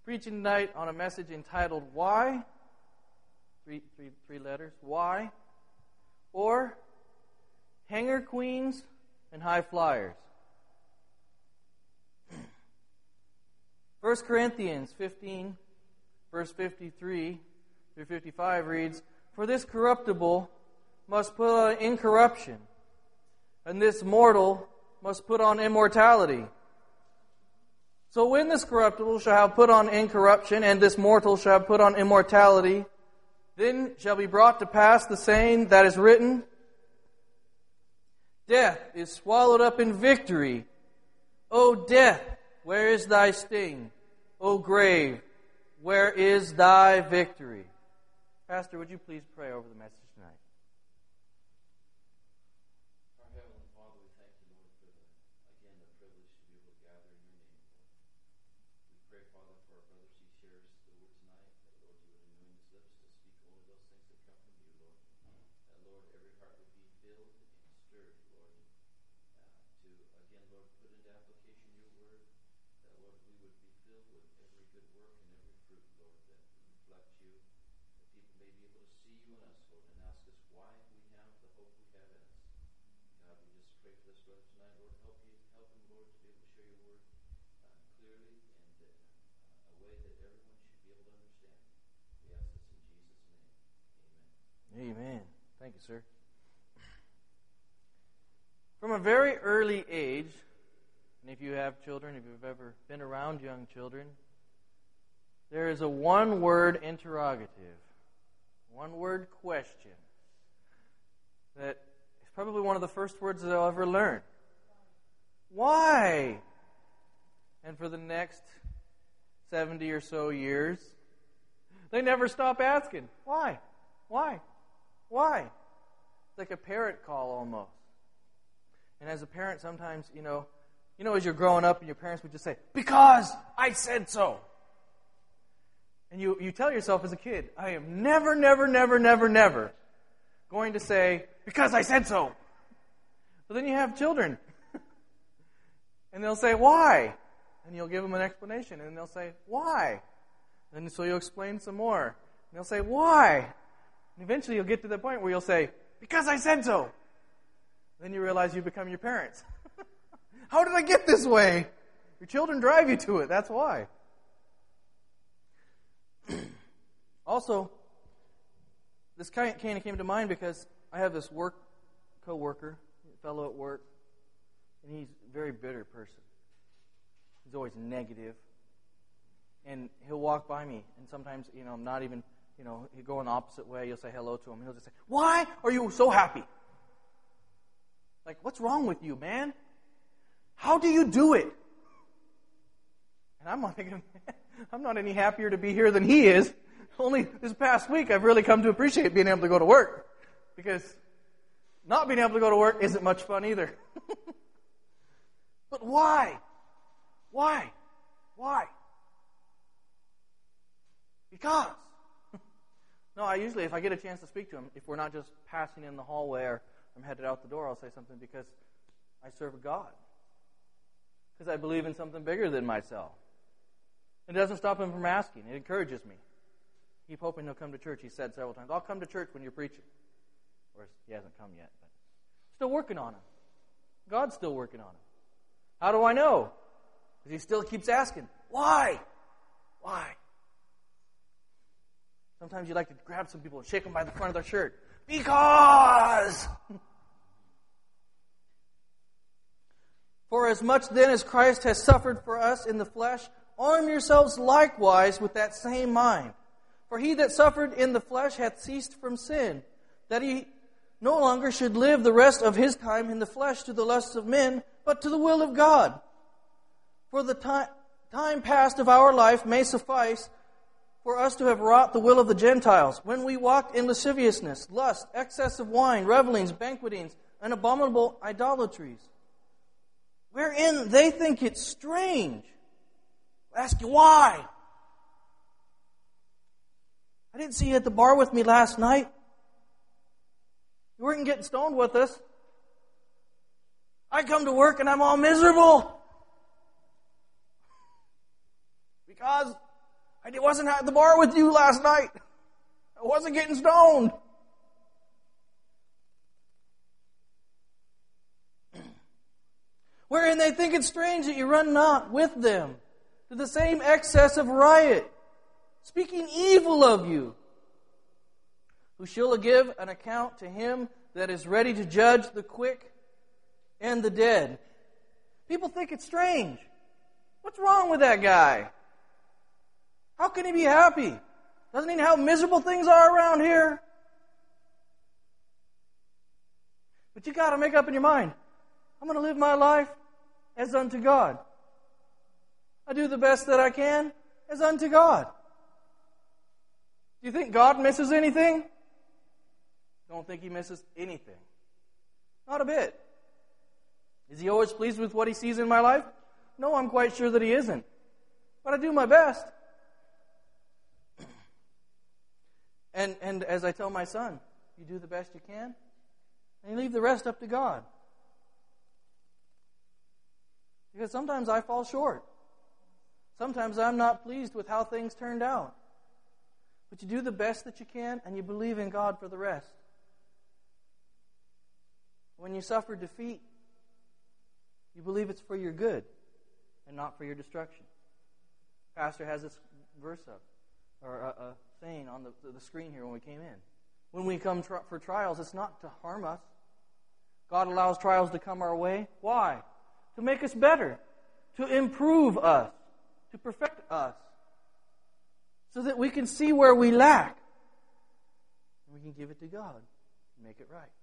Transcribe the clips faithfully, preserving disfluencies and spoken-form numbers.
preaching tonight on a message entitled Why? Three, three, three letters. Why? Or Hanger Queens and High Flyers. First Corinthians fifteen, verse fifty-three through fifty-five reads, For this corruptible must put on incorruption, and this mortal must put on immortality. So when this corruptible shall have put on incorruption, and this mortal shall have put on immortality, then shall be brought to pass the saying that is written, Death is swallowed up in victory. O death, where is thy sting? O grave, where is thy victory? Pastor, would you please pray over the message tonight? Our Heavenly Father, we thank you, Lord, for the, again, the privilege to be able to gather in your name, Lord. We pray, Father, for our brother as he shares the word tonight, that, Lord, you would anoint his lips to speak only those things that come from you, Lord. That, Lord, every heart would be filled and stirred, Lord, uh, to, again, Lord, put into application your word. That, Lord, we would be filled with every good work and every fruit, Lord, that reflect you. That people may be able to see you in us, Lord, and ask us why we have the hope we have in us. God, we just pray for this brother tonight, Lord. Help you, help him, Lord, to be able to share your word uh, clearly and uh, a way that everyone should be able to understand. We ask this in Jesus' name. Amen. Amen. Thank you, sir. From a very early age, and if you have children, if you've ever been around young children, there is a one-word interrogative, one-word question that is probably one of the first words that I'll ever learn. Why? And for the next seventy or so years, they never stop asking, why? Why? Why? It's like a parrot call almost. And as a parent, sometimes, you know, you know, as you're growing up and your parents would just say, because I said so. And you, you tell yourself as a kid, I am never, never, never, never, never going to say, because I said so. But then you have children. And they'll say, why? And you'll give them an explanation. And they'll say, why? And so you'll explain some more. And they'll say, why? And eventually you'll get to the point where you'll say, because I said so. Then you realize you become your parents. How did I get this way? Your children drive you to it. That's why. Also, this kind of came to mind because I have this work co-worker, fellow at work, and he's a very bitter person. He's always negative. And he'll walk by me, and sometimes, you know, I'm not even, you know, he'll go in the opposite way. You'll say hello to him, and he'll just say, why are you so happy? Like, what's wrong with you, man? How do you do it? And I'm thinking, I'm not any happier to be here than he is. Only this past week I've really come to appreciate being able to go to work. Because not being able to go to work isn't much fun either. But why? Why? Why? Because. No, I usually, if I get a chance to speak to him, if we're not just passing in the hallway or I'm headed out the door, I'll say something because I serve a God. Because I believe in something bigger than myself. It doesn't stop him from asking. It encourages me. Keep hoping he'll come to church. He said several times, I'll come to church when you're preaching. Of course, he hasn't come yet. But still working on him. God's still working on him. How do I know? Because he still keeps asking, why? Why? Sometimes you like to grab some people and shake them by the front of their shirt. Because! For as much then as Christ has suffered for us in the flesh, arm yourselves likewise with that same mind. For he that suffered in the flesh hath ceased from sin, that he no longer should live the rest of his time in the flesh to the lusts of men, but to the will of God. For the time, time past of our life may suffice for us to have wrought the will of the Gentiles, when we walked in lasciviousness, lust, excess of wine, revelings, banquetings, and abominable idolatries, wherein they think it strange. I ask you, why? I didn't see you at the bar with me last night. You weren't getting stoned with us. I come to work and I'm all miserable. Because I wasn't at the bar with you last night. I wasn't getting stoned. Wherein they think it strange that you run not with them to the same excess of riot, speaking evil of you, who shall give an account to him that is ready to judge the quick and the dead. People think it's strange. What's wrong with that guy? How can he be happy? Doesn't he know how miserable things are around here? But you got to make up in your mind, I'm going to live my life as unto God. I do the best that I can as unto God. Do you think God misses anything? Don't think He misses anything. Not a bit. Is He always pleased with what He sees in my life? No, I'm quite sure that He isn't. But I do my best. And and as I tell my son, you do the best you can, and you leave the rest up to God. Because sometimes I fall short. Sometimes I'm not pleased with how things turned out. But you do the best that you can, and you believe in God for the rest. When you suffer defeat, you believe it's for your good and not for your destruction. Pastor has this verse up, or a, a saying on the, the screen here when we came in. When we come tr- for trials, it's not to harm us. God allows trials to come our way. Why? To make us better, to improve us, to perfect us, so that we can see where we lack, and we can give it to God and make it right.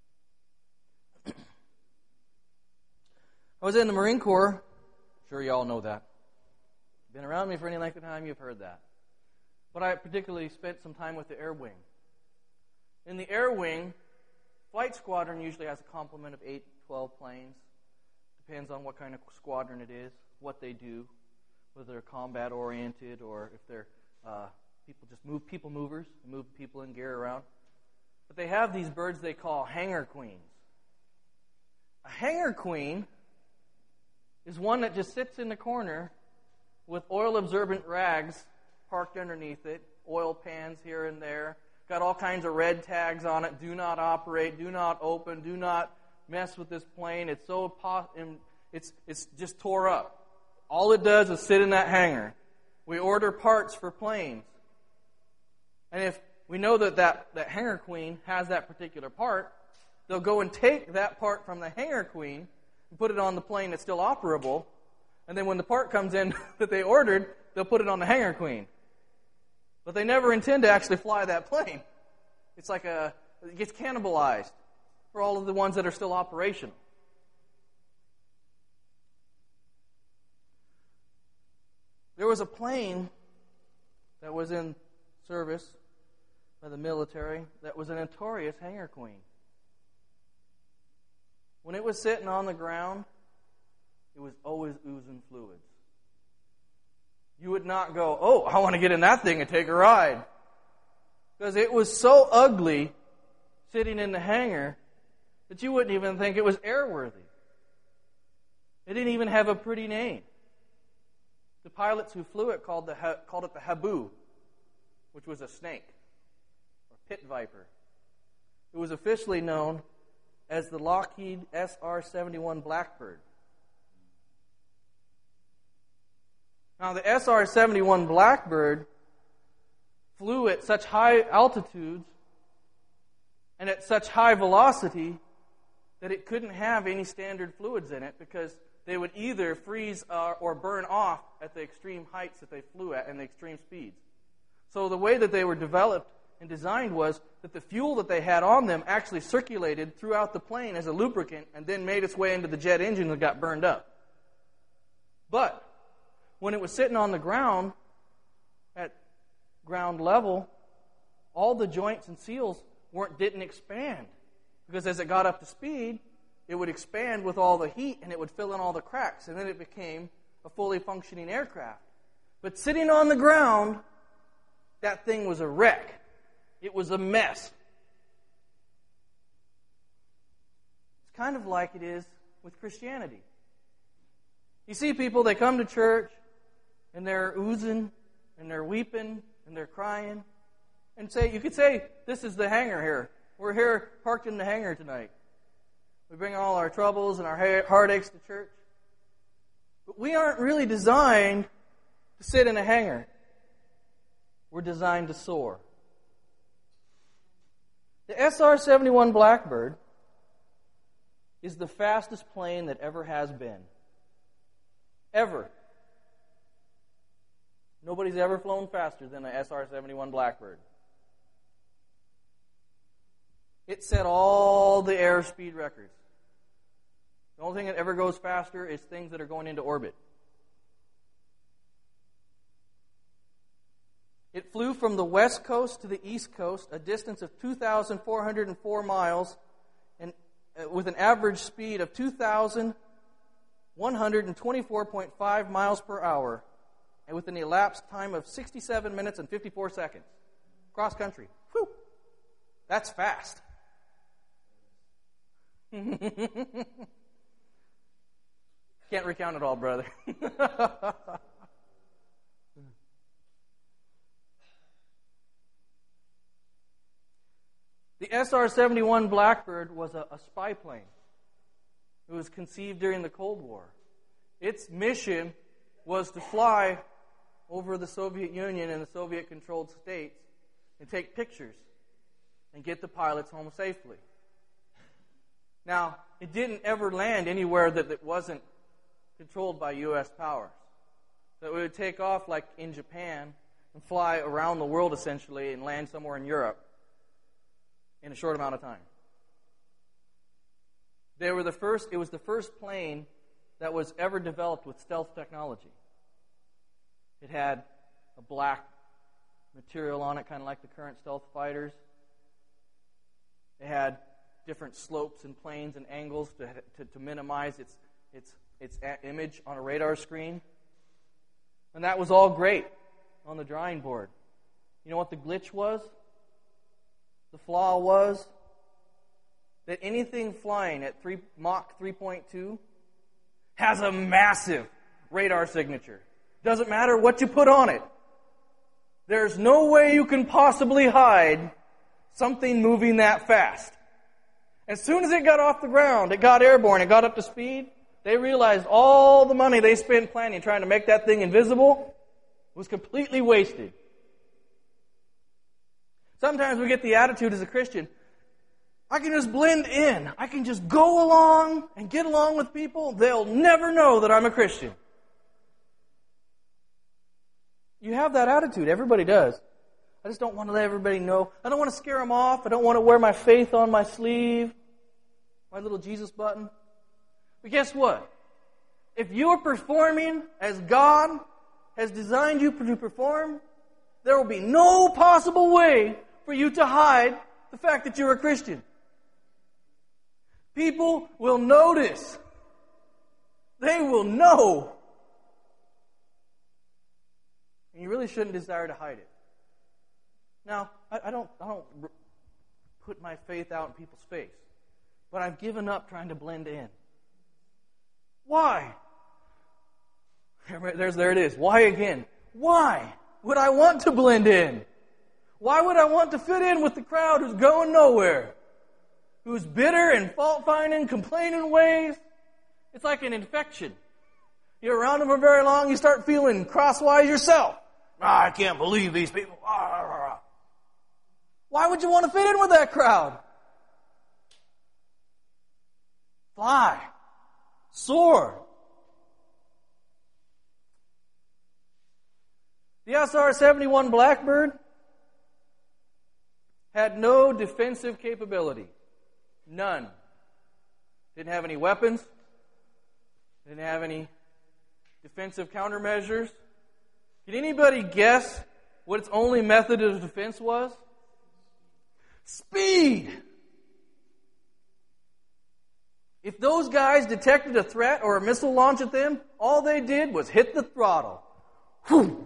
I was in the Marine Corps. Sure, you all know that. Been around me for any length of time, you've heard that. But I particularly spent some time with the Air Wing. In the Air Wing, Flight Squadron usually has a complement of eight, twelve planes. Depends on what kind of squadron it is, what they do, whether they're combat-oriented or if they're uh, people just move people movers, move people and gear around. But they have these birds they call hangar queens. A hangar queen is one that just sits in the corner with oil-absorbent rags parked underneath it, oil pans here and there, got all kinds of red tags on it, do not operate, do not open, do not mess with this plane. It's so po- it's it's just tore up. All it does is sit in that hangar. We order parts for planes. And if we know that that, that hangar queen has that particular part, they'll go and take that part from the hangar queen and put it on the plane that's still operable. And then when the part comes in that they ordered, they'll put it on the hangar queen. But they never intend to actually fly that plane. It's like a, it gets cannibalized for all of the ones that are still operational. There was a plane that was in service by the military that was a notorious hangar queen. When it was sitting on the ground, it was always oozing fluids. You would not go, oh, I want to get in that thing and take a ride. Because it was so ugly sitting in the hangar that you wouldn't even think it was airworthy. It didn't even have a pretty name. The pilots who flew it called, the, called it the Habu, which was a snake, or pit viper. It was officially known as the Lockheed S R seventy-one Blackbird. Now, the S R seventy-one Blackbird flew at such high altitudes and at such high velocity that it couldn't have any standard fluids in it because they would either freeze uh, or burn off at the extreme heights that they flew at and the extreme speeds. So the way that they were developed and designed was that the fuel that they had on them actually circulated throughout the plane as a lubricant and then made its way into the jet engine and got burned up. But when it was sitting on the ground at ground level, all the joints and seals weren't didn't expand. Because as it got up to speed, it would expand with all the heat and it would fill in all the cracks. And then it became a fully functioning aircraft. But sitting on the ground, that thing was a wreck. It was a mess. It's kind of like it is with Christianity. You see people, they come to church and they're oozing and they're weeping, and they're crying. And say, you could say, this is the hangar here. We're here parked in the hangar tonight. We bring all our troubles and our heartaches to church. But we aren't really designed to sit in a hangar. We're designed to soar. The S R seventy-one Blackbird is the fastest plane that ever has been. Ever. Nobody's ever flown faster than the S R seventy-one Blackbird. It set all the airspeed records. The only thing that ever goes faster is things that are going into orbit. It flew from the west coast to the east coast, a distance of two thousand four hundred four miles, and uh, with an average speed of two thousand one hundred twenty-four point five miles per hour, and with an elapsed time of sixty-seven minutes and fifty-four seconds. Cross country. Whew! That's fast. Can't recount it all, brother. The S R seventy-one Blackbird was a, a spy plane. It was conceived during the Cold War. Its mission was to fly over the Soviet Union and the Soviet-controlled states and take pictures and get the pilots home safely. Now, it didn't ever land anywhere that it wasn't controlled by U S powers. So it would take off like in Japan and fly around the world essentially and land somewhere in Europe in a short amount of time. They were the first, it was the first plane that was ever developed with stealth technology. It had a black material on it, kind of like the current stealth fighters. It had different slopes and planes and angles to, to, to minimize its, its, its image on a radar screen. And that was all great on the drawing board. You know what the glitch was? The flaw was that anything flying at three, Mach three point two has a massive radar signature. Doesn't matter what you put on it. There's no way you can possibly hide something moving that fast. As soon as it got off the ground, it got airborne, it got up to speed, they realized all the money they spent planning trying to make that thing invisible was completely wasted. Sometimes we get the attitude as a Christian, I can just blend in. I can just go along and get along with people. They'll never know that I'm a Christian. You have that attitude. Everybody does. I just don't want to let everybody know. I don't want to scare them off. I don't want to wear my faith on my sleeve, my little Jesus button. But guess what? If you're performing as God has designed you to perform, there will be no possible way for you to hide the fact that you're a Christian. People will notice. They will know. And you really shouldn't desire to hide it. Now, I, I don't, I don't r- put my faith out in people's face, but I've given up trying to blend in. Why? There's, there it is. Why again? Why would I want to blend in? Why would I want to fit in with the crowd who's going nowhere? Who's bitter and fault-finding, complaining ways? It's like an infection. You're around them for very long, you start feeling crosswise yourself. Ah, I can't believe these people. Ah, ah, ah. Why would you want to fit in with that crowd? Fly. Soar. The S R seventy-one Blackbird had no defensive capability. None. Didn't have any weapons. Didn't have any defensive countermeasures. Can anybody guess what its only method of defense was? Speed! If those guys detected a threat or a missile launch at them, all they did was hit the throttle. Whew.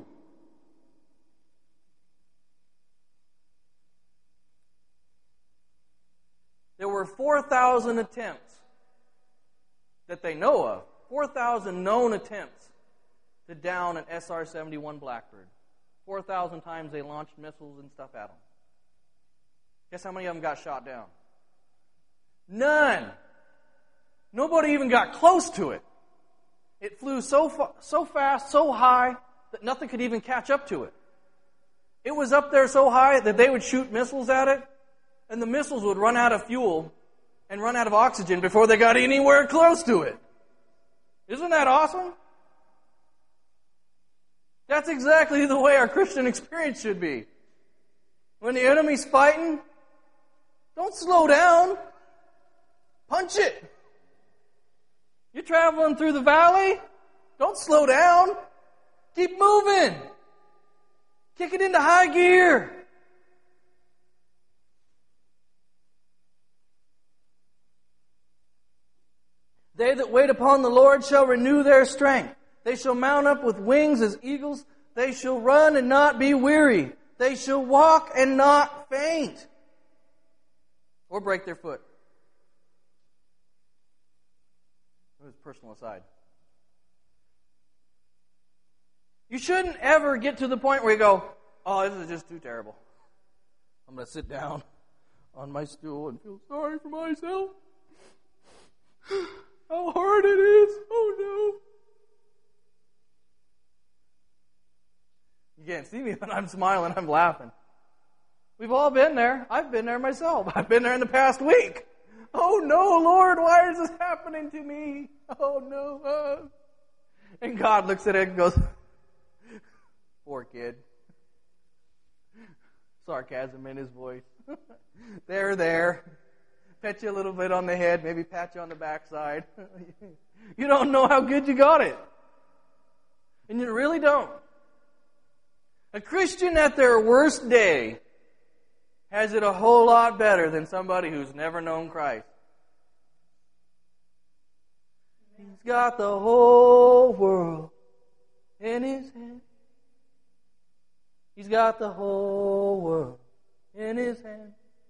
There were four thousand attempts that they know of, four thousand known attempts to down an S R seventy-one Blackbird. four thousand times they launched missiles and stuff at them. Guess how many of them got shot down? None. Nobody even got close to it. It flew so fa- so fast, so high, that nothing could even catch up to it. It was up there so high that they would shoot missiles at it, and the missiles would run out of fuel and run out of oxygen before they got anywhere close to it. Isn't that awesome? That's exactly the way our Christian experience should be. When the enemy's fighting, don't slow down. Punch it. You're traveling through the valley, don't slow down. Keep moving. Kick it into high gear. They that wait upon the Lord shall renew their strength. They shall mount up with wings as eagles. They shall run and not be weary. They shall walk and not faint. Or break their foot. That was a personal aside. You shouldn't ever get to the point where you go, oh, this is just too terrible. I'm going to sit down on my stool and feel sorry for myself. How hard it is. Oh, no. You can't see me, but I'm smiling. I'm laughing. We've all been there. I've been there myself. I've been there in the past week. Oh, no, Lord, why is this happening to me? Oh, no. Uh. And God looks at it and goes, poor kid. Sarcasm in his voice. There, there. Pet you a little bit on the head, maybe pat you on the backside. You don't know how good you got it. And you really don't. A Christian at their worst day has it a whole lot better than somebody who's never known Christ. He's got the whole world in his hand. He's got the whole world in his hand.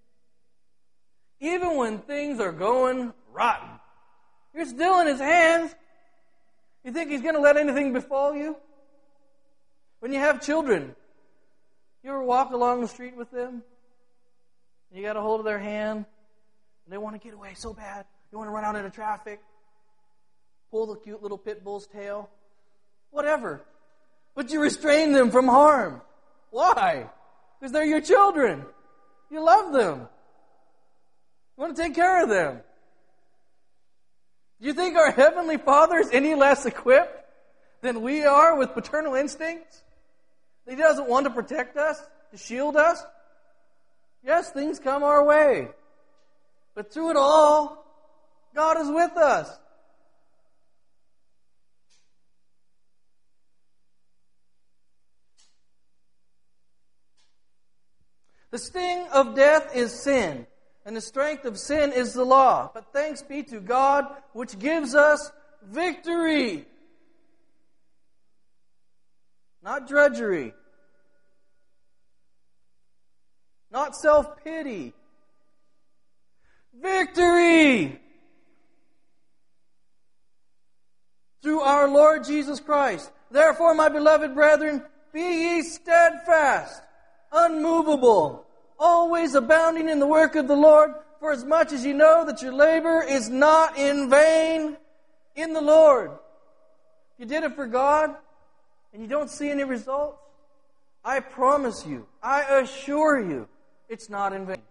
Even when things are going rotten, you're still in his hands. You think he's going to let anything befall you? When you have children, you ever walk along the street with them? And you got a hold of their hand, and they want to get away so bad. You want to run out into traffic, pull the cute little pit bull's tail, whatever. But you restrain them from harm. Why? Because they're your children. You love them. You want to take care of them. Do you think our Heavenly Father is any less equipped than we are with paternal instincts? He doesn't want to protect us, to shield us? Yes, things come our way. But through it all, God is with us. The sting of death is sin, and the strength of sin is the law. But thanks be to God, which gives us victory. Not drudgery. Not self-pity. Victory! Through our Lord Jesus Christ. Therefore, my beloved brethren, be ye steadfast, unmovable, always abounding in the work of the Lord, for as much as you know that your labor is not in vain in the Lord. If you did it for God, and you don't see any results, I promise you, I assure you, it's not in vain.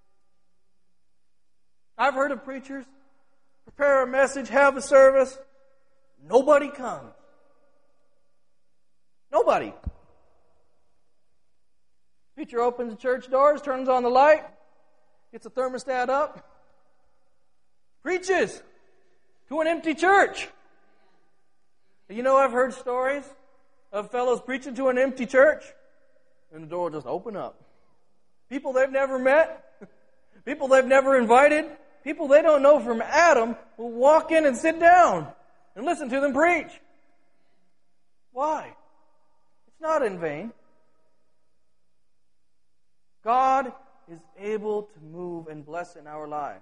I've heard of preachers prepare a message, have a service, nobody comes. Nobody. Preacher opens the church doors, turns on the light, gets the thermostat up, preaches to an empty church. You know, I've heard stories of fellows preaching to an empty church, and the door will just open up. People they've never met, people they've never invited, people they don't know from Adam will walk in and sit down and listen to them preach. Why? It's not in vain. God is able to move and bless in our lives.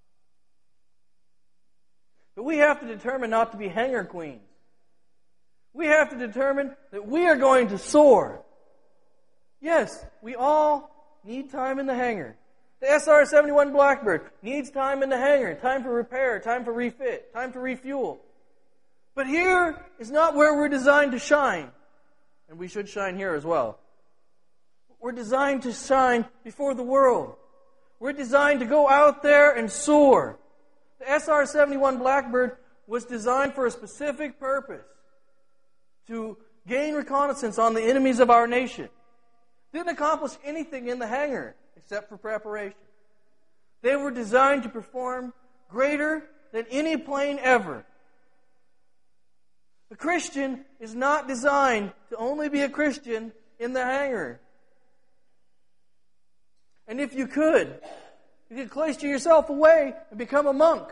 But we have to determine not to be hanger queens. We have to determine that we are going to soar. Yes, we all need time in the hangar. The S R seventy-one Blackbird needs time in the hangar, time for repair, time for refit, time to refuel. But here is not where we're designed to shine. And we should shine here as well. We're designed to shine before the world. We're designed to go out there and soar. The S R seventy-one Blackbird was designed for a specific purpose. To gain reconnaissance on the enemies of our nation. Didn't accomplish anything in the hangar except for preparation. They were designed to perform greater than any plane ever. A Christian is not designed to only be a Christian in the hangar. And if you could, you could cloister yourself away and become a monk.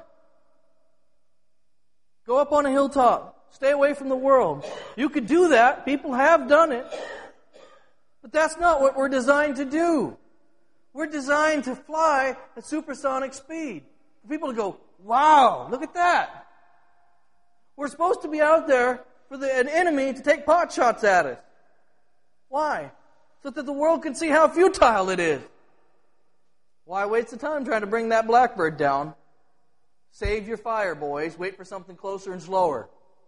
Go up on a hilltop. Stay away from the world. You could do that. People have done it. But that's not what we're designed to do. We're designed to fly at supersonic speed. For people to go, wow, look at that. We're supposed to be out there for the, an enemy to take pot shots at us. Why? So that the world can see how futile it is. Why waste the time trying to bring that Blackbird down? Save your fire, boys. Wait for something closer and slower.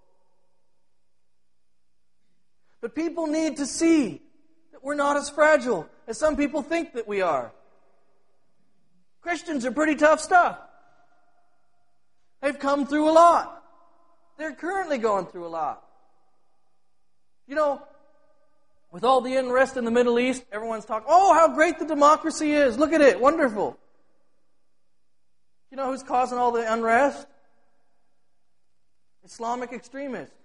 But people need to see that we're not as fragile as some people think that we are. Christians are pretty tough stuff. They've come through a lot. They're currently going through a lot. You know, with all the unrest in the Middle East, everyone's talking, oh, how great the democracy is. Look at it. Wonderful. You know who's causing all the unrest? Islamic extremists.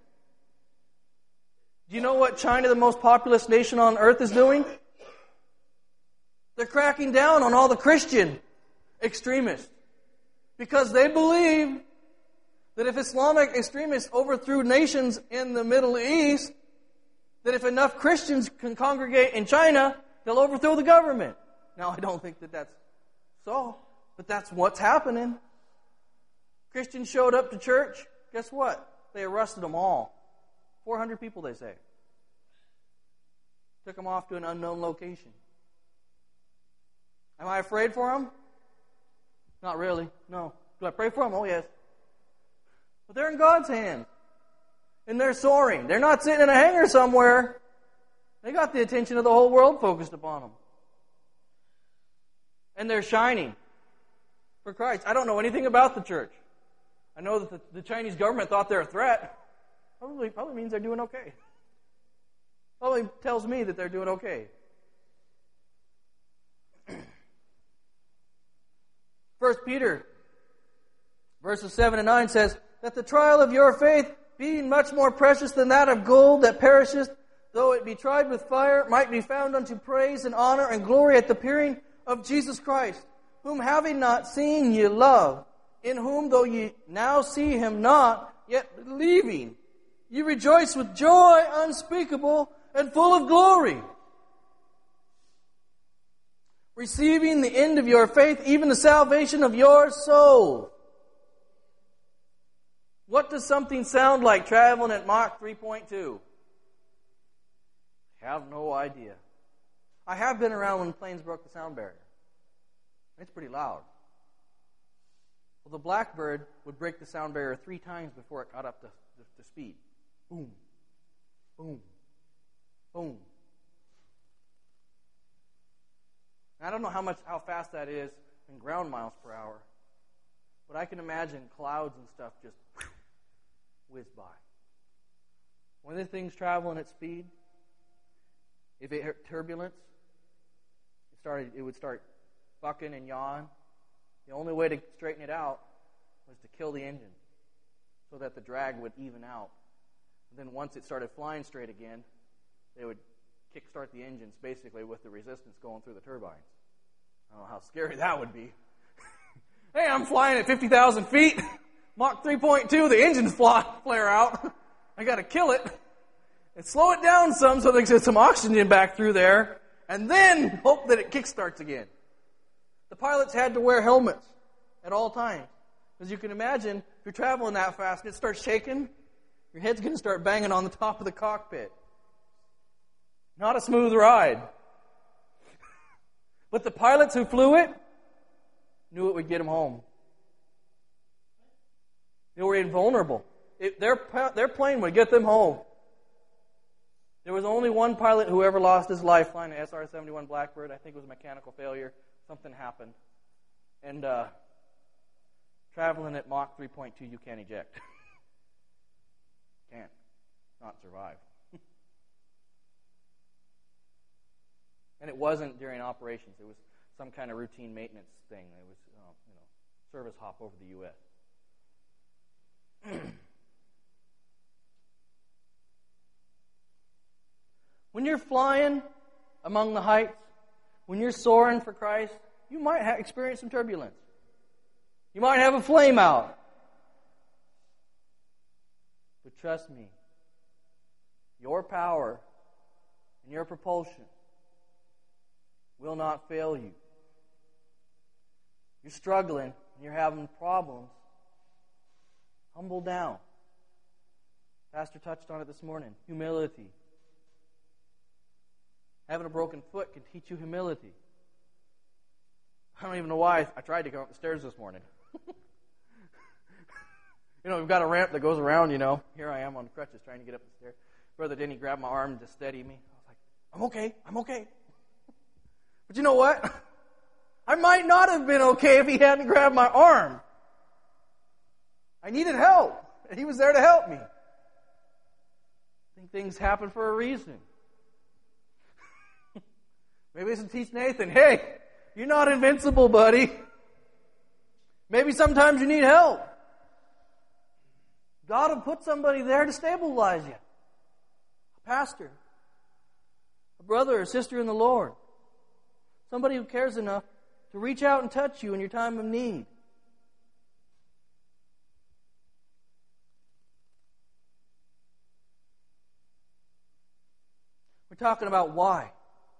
Do you know what China, the most populous nation on earth, is doing? They're cracking down on all the Christian extremists. Because they believe that if Islamic extremists overthrew nations in the Middle East, that if enough Christians can congregate in China, they'll overthrow the government. Now, I don't think that that's so, but that's what's happening. Christians showed up to church. Guess what? They arrested them all. four hundred people, they say. Took them off to an unknown location. Am I afraid for them? Not really, no. Do I pray for them? Oh, yes. But they're in God's hands. And they're soaring. They're not sitting in a hangar somewhere. They got the attention of the whole world focused upon them. And they're shining for Christ. I don't know anything about the church. I know that the, the Chinese government thought they're a threat. Probably, probably means they're doing okay. Probably tells me that they're doing okay. First Peter, verses seven and nine says, that the trial of your faith, being much more precious than that of gold that perisheth, though it be tried with fire, might be found unto praise and honor and glory at the appearing of Jesus Christ, whom having not seen ye love, in whom though ye now see him not, yet believing, ye rejoice with joy unspeakable and full of glory, receiving the end of your faith, even the salvation of your soul. What does something sound like traveling at Mach three point two? I have no idea. I have been around when planes broke the sound barrier. It's pretty loud. Well, the Blackbird would break the sound barrier three times before it got up to, to, to speed. Boom, boom, boom. I don't know how much how fast that is in ground miles per hour, but I can imagine clouds and stuff just whew, whiz by. When the thing's traveling at speed, if it hit turbulence, it started. It would start bucking and yawing. The only way to straighten it out was to kill the engine, so that the drag would even out. And then once it started flying straight again, they would kickstart the engines basically with the resistance going through the turbines. I don't know how scary that would be. Hey, I'm flying at fifty thousand feet, Mach three point two, the engines fly, flare out. I got to kill it and slow it down some so they can get some oxygen back through there, and then hope that it kickstarts again. The pilots had to wear helmets at all times. As you can imagine, if you're traveling that fast and it starts shaking, Your head's going to start banging on the top of the cockpit. Not a smooth ride. But the pilots who flew it knew it would get them home. They were invulnerable. It, their, their plane would get them home. There was only one pilot who ever lost his life flying an S R seventy-one Blackbird. I think it was a mechanical failure. Something happened. And uh, traveling at Mach three point two, you can't eject. Can't. Not survive. And it wasn't during operations. It was some kind of routine maintenance thing. It was, uh, you know, service hop over the U S When you're flying among the heights, when you're soaring for Christ, you might ha- experience some turbulence. You might have a flame out. But trust me, your power and your propulsion will not fail you. You're struggling and you're having problems. Humble down. Pastor touched on it this morning. Humility. Having a broken foot can teach you humility. I don't even know why I tried to go up the stairs this morning. You know, we've got a ramp that goes around, you know. Here I am on crutches trying to get up the stairs. Brother Denny grabbed my arm to steady me. I was like, I'm okay, I'm okay. But you know what? I might not have been okay if he hadn't grabbed my arm. I needed help, and he was there to help me. I think things happen for a reason. Maybe it's to teach Nathan, hey, you're not invincible, buddy. Maybe sometimes you need help. God will put somebody there to stabilize you. A pastor, a brother or sister in the Lord. Somebody who cares enough to reach out and touch you in your time of need. We're talking about why.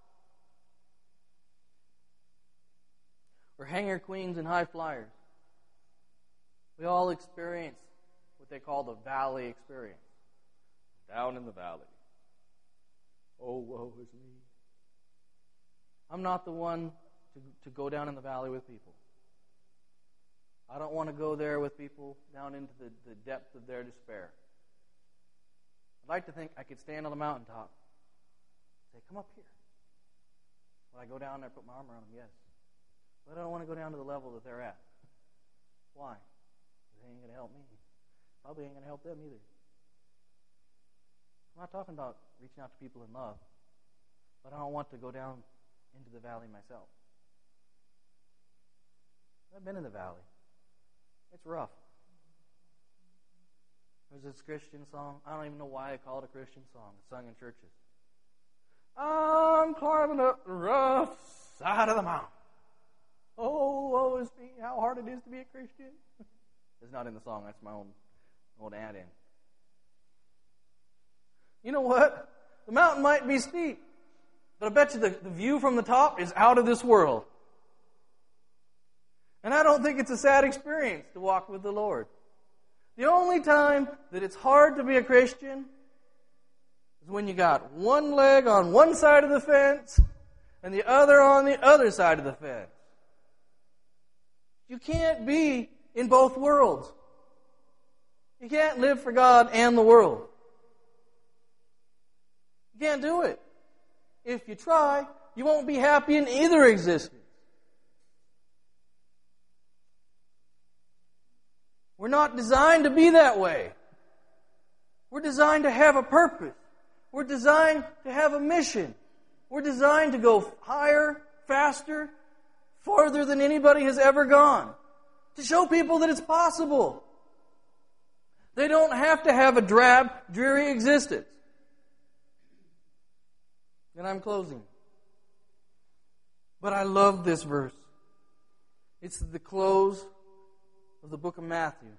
We're hanger queens and high flyers. We all experience what they call the valley experience. Down in the valley. Oh, woe is me. I'm not the one to, to go down in the valley with people. I don't want to go there with people down into the, the depth of their despair. I'd like to think I could stand on the mountaintop and say, come up here. Will I go down there and put my arm around them? Yes. But I don't want to go down to the level that they're at. Why? They ain't going to help me. Probably ain't going to help them either. I'm not talking about reaching out to people in love, but I don't want to go down into the valley myself. I've been in the valley. It's rough. There's this Christian song. I don't even know why they call it a Christian song. It's sung in churches. I'm climbing up the rough side of the mountain. Oh, woe is me, how hard it is to be a Christian. It's not in the song. That's my own old add-in. You know what? The mountain might be steep, but I bet you the, the view from the top is out of this world. And I don't think it's a sad experience to walk with the Lord. The only time that it's hard to be a Christian is when you got one leg on one side of the fence and the other on the other side of the fence. You can't be in both worlds. You can't live for God and the world. You can't do it. If you try, you won't be happy in either existence. We're not designed to be that way. We're designed to have a purpose. We're designed to have a mission. We're designed to go higher, faster, farther than anybody has ever gone. To show people that it's possible. They don't have to have a drab, dreary existence. And I'm closing. But I love this verse. It's the close of the book of Matthew.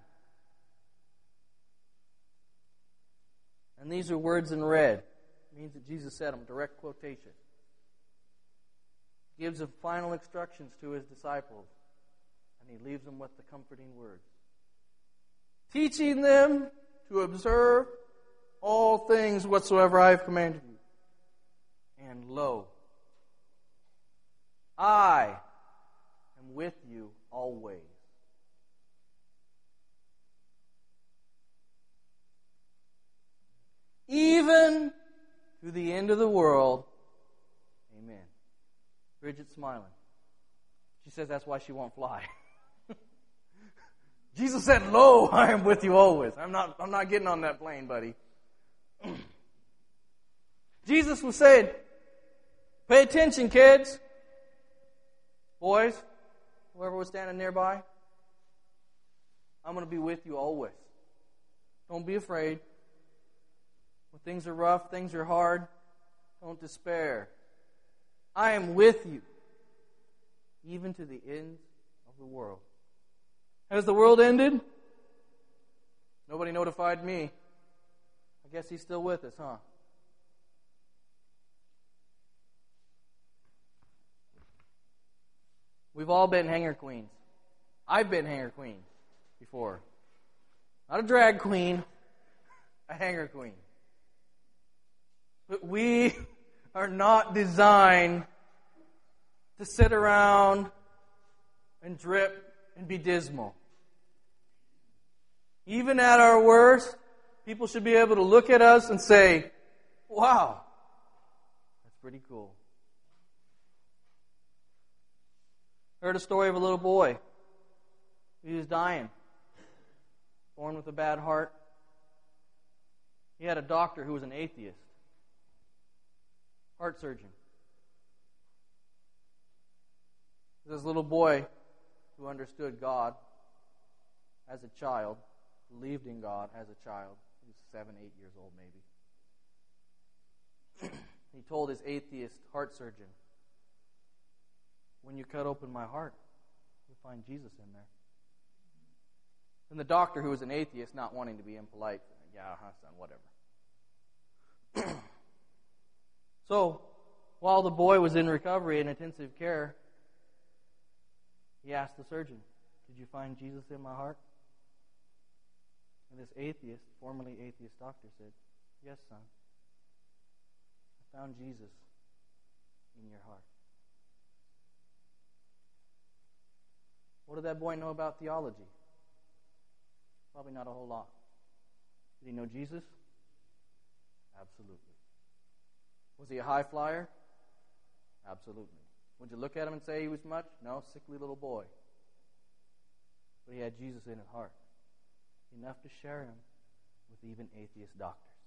And these are words in red. It means that Jesus said them, direct quotation. He gives them final instructions to his disciples. And he leaves them with the comforting words. Teaching them to observe all things whatsoever I have commanded you. And lo, I am with you always. Even to the end of the world. Amen. Bridget's smiling. She says that's why she won't fly. Jesus said, lo, I am with you always. I'm not, I'm not getting on that plane, buddy. Jesus was saying, pay attention, kids. Boys, whoever was standing nearby, I'm going to be with you always. Don't be afraid. When things are rough, things are hard, don't despair. I am with you, even to the ends of the world. Has the world ended? Nobody notified me. I guess He's still with us, huh? We've all been hanger queens. I've been hanger queen before. Not a drag queen, a hanger queen. But we are not designed to sit around and drip and be dismal. Even at our worst, people should be able to look at us and say, wow, that's pretty cool. I heard a story of a little boy. He was dying, born with a bad heart. He had a doctor who was an atheist. Heart surgeon. This little boy who understood God as a child, believed in God as a child. He was seven, eight years old maybe. He told his atheist heart surgeon, when you cut open my heart, you'll find Jesus in there. And the doctor, who was an atheist, not wanting to be impolite, said, yeah, huh, son, whatever. So, while the boy was in recovery in intensive care, he asked the surgeon, did you find Jesus in my heart? And this atheist, formerly atheist doctor said, yes, son. I found Jesus in your heart. What did that boy know about theology? Probably not a whole lot. Did he know Jesus? Absolutely. Was he a high flyer? Absolutely. Would you look at him and say he was much? No, sickly little boy. But he had Jesus in his heart. Enough to share him with even atheist doctors.